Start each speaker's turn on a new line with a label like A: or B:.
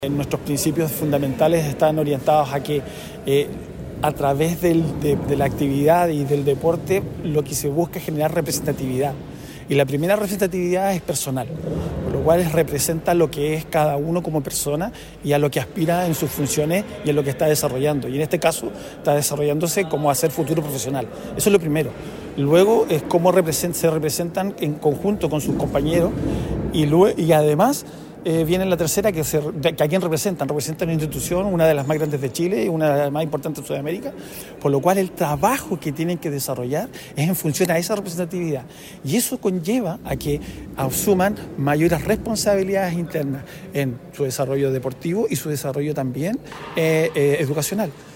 A: Nuestros principios fundamentales están orientados a que a través de la actividad y del deporte lo que se busca es generar representatividad. Y la primera representatividad es personal, por lo cual representa lo que es cada uno como persona y a lo que aspira en sus funciones y en lo que está desarrollando. Y en este caso está desarrollándose como hacer futuro profesional. Eso es lo primero. Luego es cómo se representan en conjunto con sus compañeros y además viene la tercera, que a quién representan una institución, una de las más grandes de Chile y una de las más importantes de Sudamérica, por lo cual el trabajo que tienen que desarrollar es en función a esa representatividad, y eso conlleva a que asuman mayores responsabilidades internas en su desarrollo deportivo y su desarrollo también educacional.